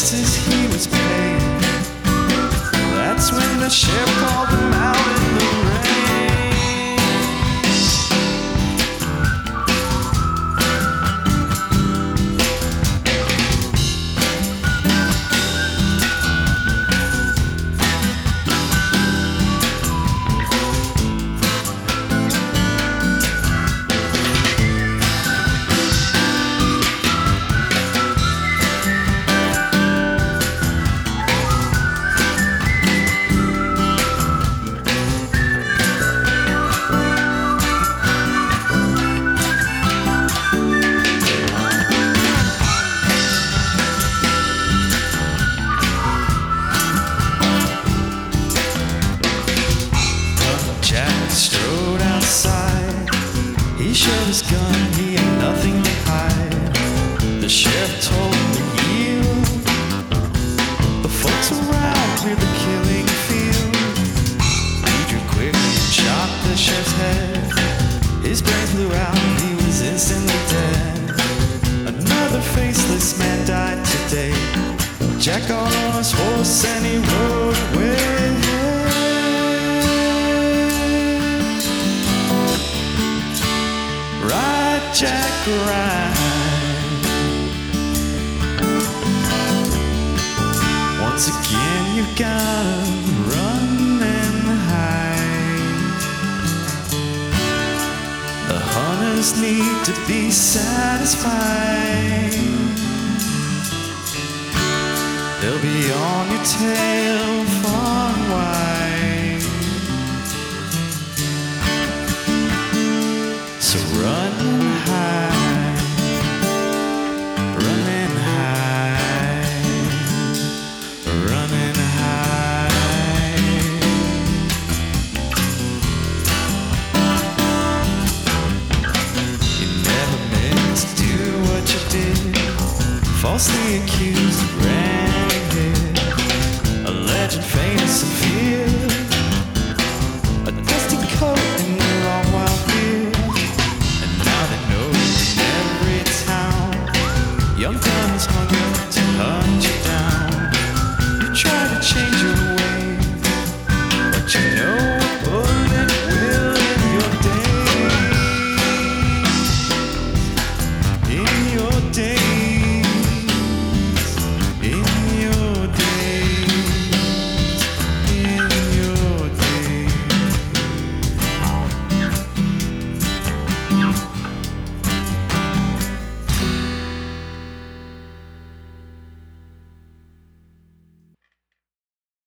prices he was paying. That's when the sheriff called him out in the rain. Strode outside, he showed his gun, he had nothing to hide. The sheriff told him to yield. The folks around cleared the killing field. He drew quickly and shot the sheriff's head. His brains blew out, he was instantly dead. Another faceless man died today. Jack got on his horse and he rode away. Ride, Jack, ride. Once again you gotta run and hide. The hunters need to be satisfied. They'll be on your tail far and wide. So run and hide, run and hide, run and hide. You never meant to do what you did. Falsely accused of rampant, a legend famous in fear. A dusty coat and the wrong wild beard. Young guns hung up to hunt you down. You try to change your